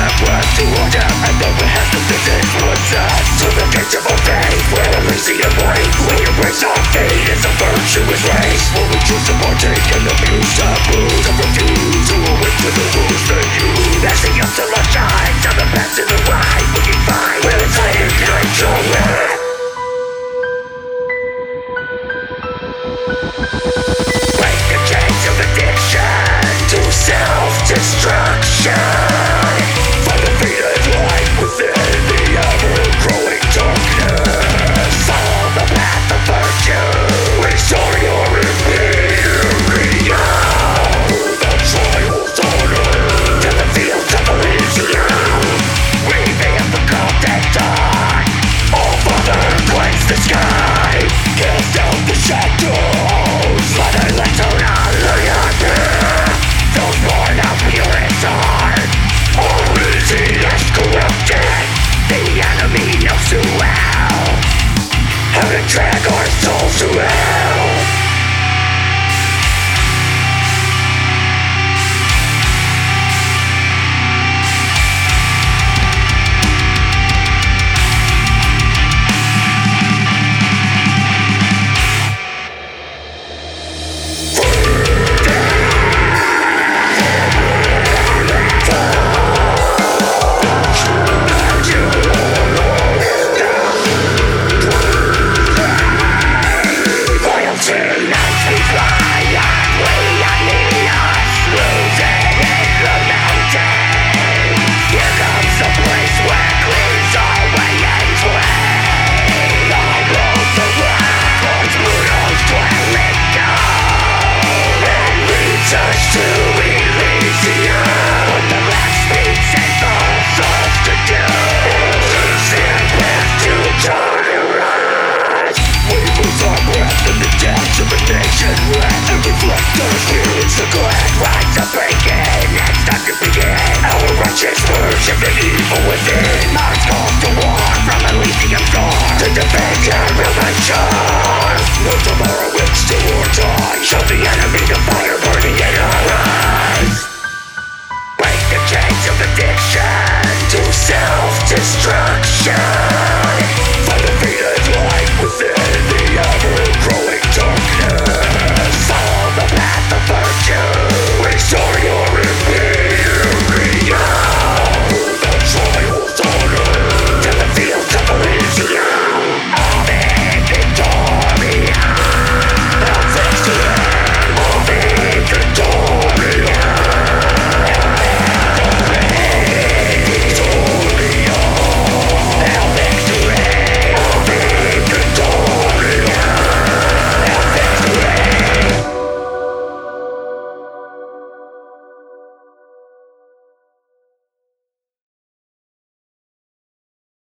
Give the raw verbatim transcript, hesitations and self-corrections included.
To order and the behest of this influence us to the gates of our faith, where we see a break. We embrace our fate as a virtuous race, where we choose to partake in abuse taboos and refuse to awake to the rules they use. As the absolute shines on the path to the right, we can find where it's laid behind your wrath. Break the chains of addiction to self-destruction. Drag our souls to hell. And reflect our spirits, the glad rise of breaking. It's time to begin our righteous worship and evil within. Mars calls to war from Elysium shore to defend your religion. No tomorrow, it's do or die. Show the enemy the fire burning in our eyes. Break the chains of addiction to self-destruction.